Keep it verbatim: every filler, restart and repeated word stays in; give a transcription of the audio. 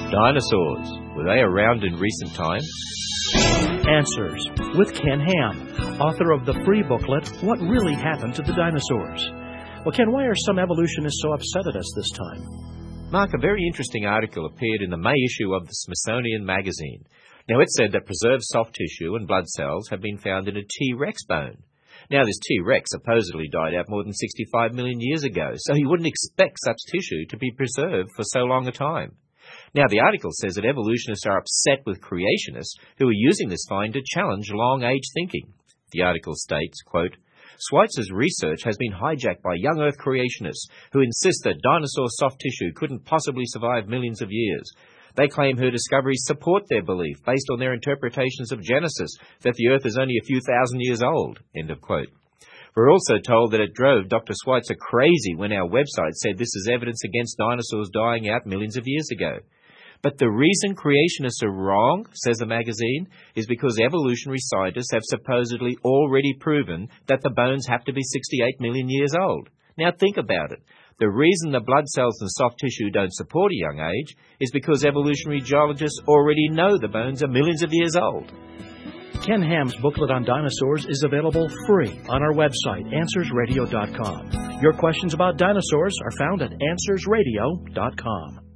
Dinosaurs, were they around in recent times? Answers with Ken Ham, author of the free booklet, What Really Happened to the Dinosaurs. Well, Ken, why are some evolutionists so upset at us this time? Mark, a very interesting article appeared in the May issue of the Smithsonian Magazine. Now, it said that preserved soft tissue and blood cells have been found in a T-Rex bone. Now, this T-Rex supposedly died out more than sixty-five million years ago, so you wouldn't expect such tissue to be preserved for so long a time. Now, the article says that evolutionists are upset with creationists who are using this find to challenge long-age thinking. The article states, quote, Schweitzer's research has been hijacked by young Earth creationists who insist that dinosaur soft tissue couldn't possibly survive millions of years. They claim her discoveries support their belief, based on their interpretations of Genesis, that the Earth is only a few thousand years old. End of quote. We're also told that it drove Doctor Schweitzer crazy when our website said this is evidence against dinosaurs dying out millions of years ago. But the reason creationists are wrong, says the magazine, is because evolutionary scientists have supposedly already proven that the bones have to be sixty-eight million years old. Now think about it. The reason the blood cells and soft tissue don't support a young age is because evolutionary geologists already know the bones are millions of years old. Ken Ham's booklet on dinosaurs is available free on our website, answers radio dot com. Your questions about dinosaurs are found at answers radio dot com.